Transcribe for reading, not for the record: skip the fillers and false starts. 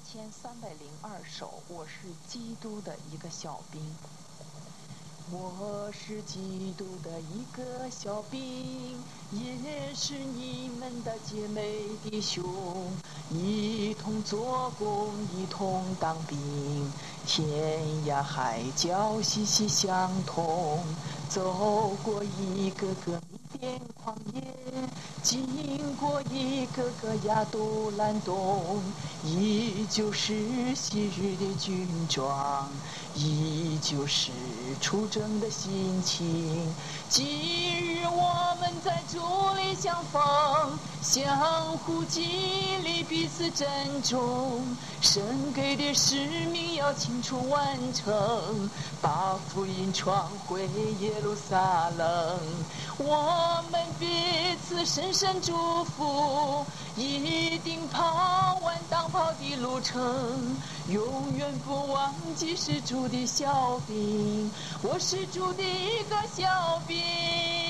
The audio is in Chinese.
首，我是基督的一个小兵。我是基督的一个小兵，也是你们的姐妹弟兄，一同做工，一同当兵，天涯海角息息相通，走过一个个米甸旷野，经过一个个亚杜兰洞，依旧是昔日的军装，依旧是出征的心情。今日我们在主里相逢，相互激励，彼此珍重，神给的使命要清楚完成，把福音传回耶路撒冷。我们彼此深深祝福，一定跑完当跑的路程，永远不忘记是主的小兵。我是主的一个小兵。